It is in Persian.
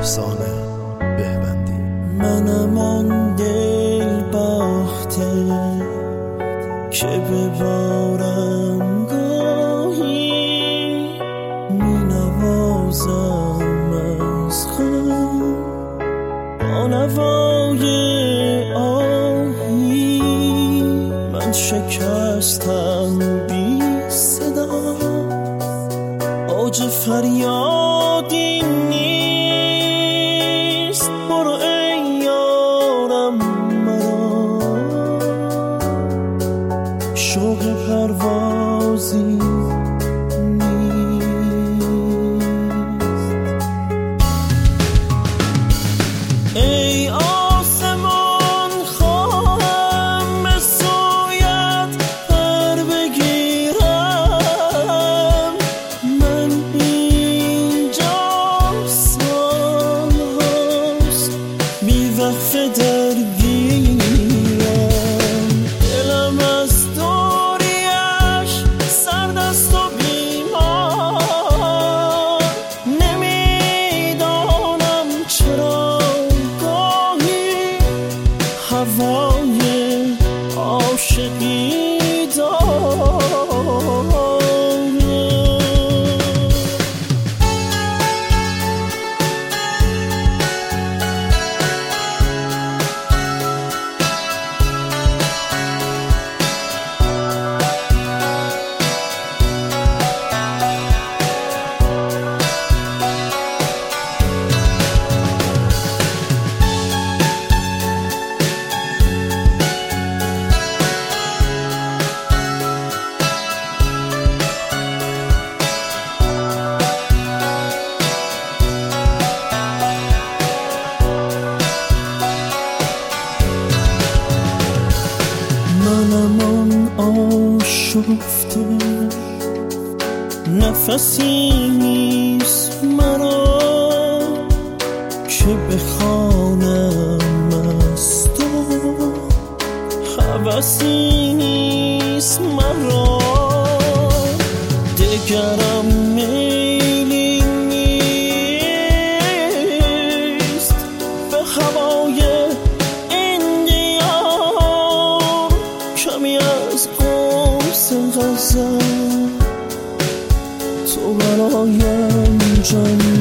افسانه بهبندی. منم آن دل باخته که ببارم گاهی می نوازم از غم با نوای آهی. من شکستم بی صدا، اوج فریادی نیست. برو ای یارم مرا، شوق پروازی ای آسمان خواهم به سویت پر بگیرم. من اینجا سال هاست بی وقفه درگیرم. دلم از دوریش سرد است و بیمار، نمیدانم چرا هوای عاشقی دارم. منم آن آشفته، نفسی نیست مرا که بخوانم از تو. هوسی نیست مرا دگرم، میلی نیست به هوای کمی از قرص غزل تو برایم جان